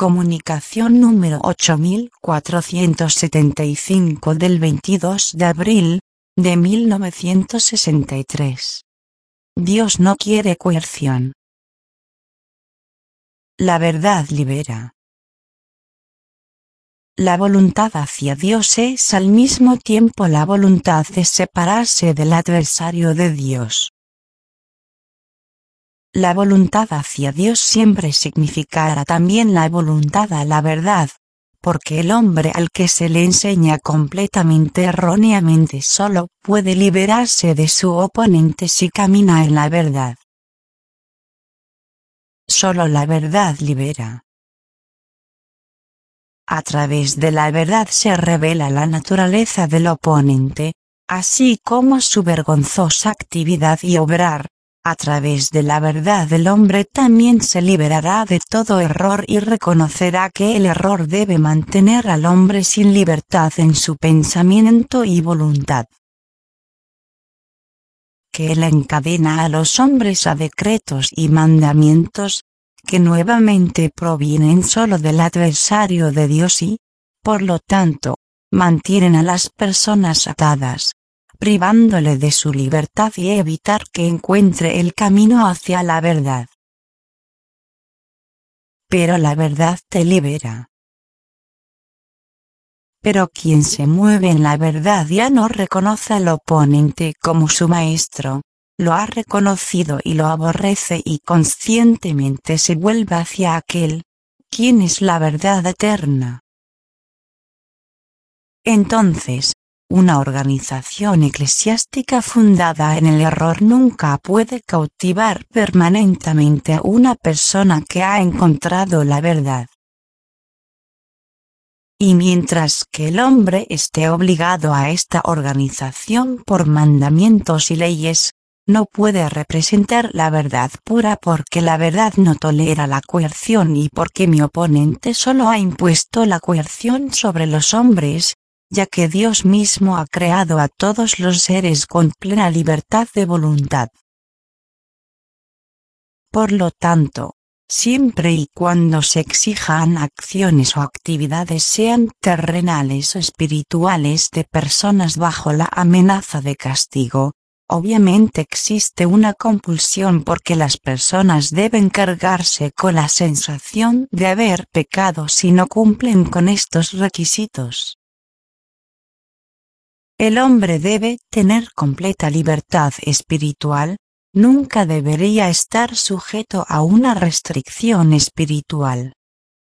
Comunicación número 8475 del 22 de abril, de 1963. Dios no quiere coerción. La verdad libera. La voluntad hacia Dios es al mismo tiempo la voluntad de separarse del adversario de Dios. La voluntad hacia Dios siempre significará también la voluntad a la verdad, porque el hombre al que se le enseña completamente erróneamente solo puede liberarse de su oponente si camina en la verdad. Solo la verdad libera. A través de la verdad se revela la naturaleza del oponente, así como su vergonzosa actividad y obrar. A través de la verdad el hombre también se liberará de todo error y reconocerá que el error debe mantener al hombre sin libertad en su pensamiento y voluntad. Que él encadena a los hombres a decretos y mandamientos, que nuevamente provienen solo del adversario de Dios y, por lo tanto, mantienen a las personas atadas, privándole de su libertad y evitar que encuentre el camino hacia la verdad. Pero la verdad te libera. Pero quien se mueve en la verdad ya no reconoce al oponente como su maestro, lo ha reconocido y lo aborrece y conscientemente se vuelve hacia aquel, quien es la verdad eterna. Entonces, una organización eclesiástica fundada en el error nunca puede cautivar permanentemente a una persona que ha encontrado la verdad. Y mientras que el hombre esté obligado a esta organización por mandamientos y leyes, no puede representar la verdad pura porque la verdad no tolera la coerción y porque mi oponente solo ha impuesto la coerción sobre los hombres, ya que Dios mismo ha creado a todos los seres con plena libertad de voluntad. Por lo tanto, siempre y cuando se exijan acciones o actividades sean terrenales o espirituales de personas bajo la amenaza de castigo, obviamente existe una compulsión porque las personas deben cargarse con la sensación de haber pecado si no cumplen con estos requisitos. El hombre debe tener completa libertad espiritual, nunca debería estar sujeto a una restricción espiritual.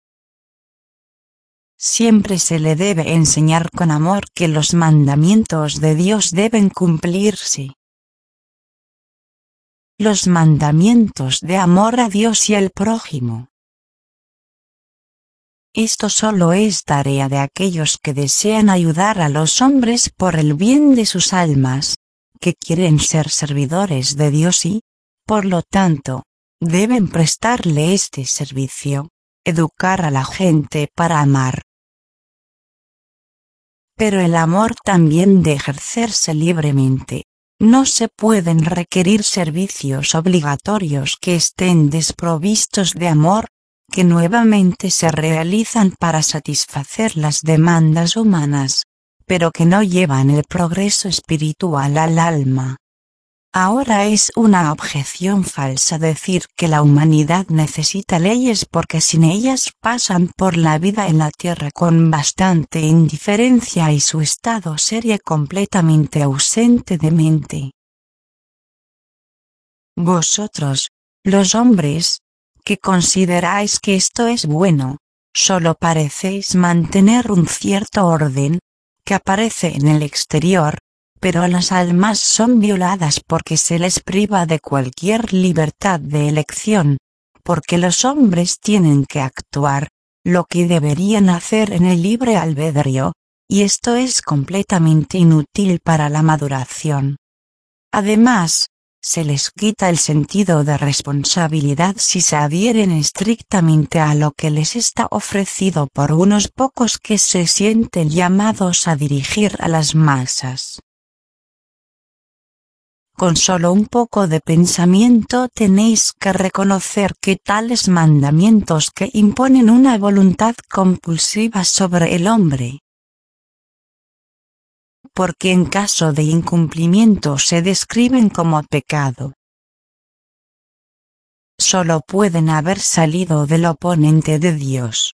Siempre se le debe enseñar con amor que los mandamientos de Dios deben cumplirse. Los mandamientos de amor a Dios y al prójimo. Esto solo es tarea de aquellos que desean ayudar a los hombres por el bien de sus almas, que quieren ser servidores de Dios y, por lo tanto, deben prestarle este servicio, educar a la gente para amar. Pero el amor también de ejercerse libremente. No se pueden requerir servicios obligatorios que estén desprovistos de amor, que nuevamente se realizan para satisfacer las demandas humanas, pero que no llevan el progreso espiritual al alma. Ahora es una objeción falsa decir que la humanidad necesita leyes porque sin ellas pasan por la vida en la tierra con bastante indiferencia y su estado sería completamente ausente de mente. Vosotros, los hombres, que consideráis que esto es bueno, solo parecéis mantener un cierto orden, que aparece en el exterior, pero las almas son violadas porque se les priva de cualquier libertad de elección, porque los hombres tienen que actuar, lo que deberían hacer en el libre albedrío, y esto es completamente inútil para la maduración. Además, se les quita el sentido de responsabilidad si se adhieren estrictamente a lo que les está ofrecido por unos pocos que se sienten llamados a dirigir a las masas. con solo un poco de pensamiento tenéis que reconocer que tales mandamientos que imponen una voluntad compulsiva sobre el hombre, porque en caso de incumplimiento se describen como pecado, solo pueden haber salido del oponente de Dios.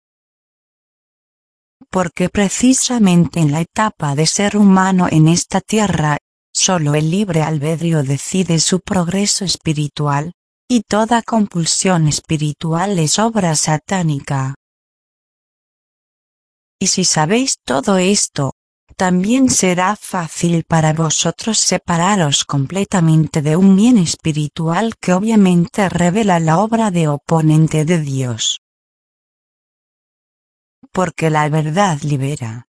Porque precisamente en la etapa de ser humano en esta tierra, solo el libre albedrío decide su progreso espiritual, y toda compulsión espiritual es obra satánica. Y si sabéis todo esto, también será fácil para vosotros separaros completamente de un bien espiritual que obviamente revela la obra de oponente de Dios. Porque la verdad libera.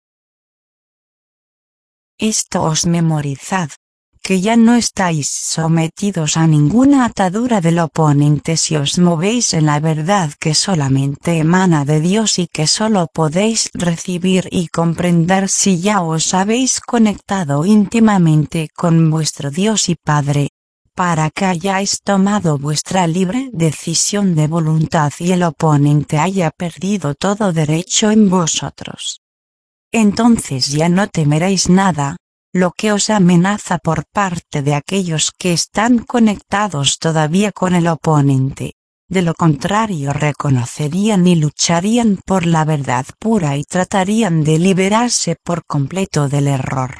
Esto os memorizad, que ya no estáis sometidos a ninguna atadura del oponente si os movéis en la verdad que solamente emana de Dios y que solo podéis recibir y comprender si ya os habéis conectado íntimamente con vuestro Dios y Padre, para que hayáis tomado vuestra libre decisión de voluntad y el oponente haya perdido todo derecho en vosotros. Entonces ya no temeréis nada, lo que os amenaza por parte de aquellos que están conectados todavía con el oponente. De lo contrario reconocerían y lucharían por la verdad pura y tratarían de liberarse por completo del error.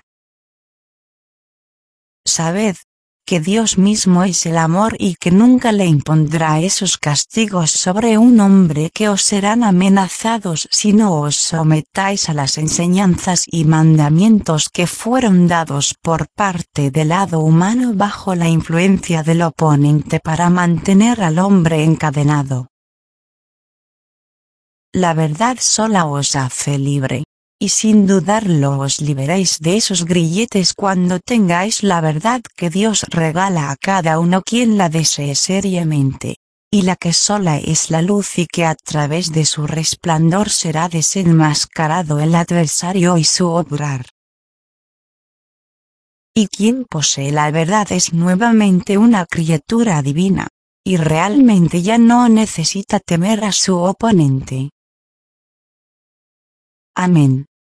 Sabed que Dios mismo es el amor y que nunca le impondrá esos castigos sobre un hombre que os serán amenazados si no os sometáis a las enseñanzas y mandamientos que fueron dados por parte del lado humano bajo la influencia del oponente para mantener al hombre encadenado. La verdad sola os hace libre. Y sin dudarlo os liberéis de esos grilletes cuando tengáis la verdad que Dios regala a cada uno quien la desee seriamente, y la que sola es la luz y que a través de su resplandor será desenmascarado el adversario y su obrar. Y quien posee la verdad es nuevamente una criatura divina, y realmente ya no necesita temer a su oponente. Amén.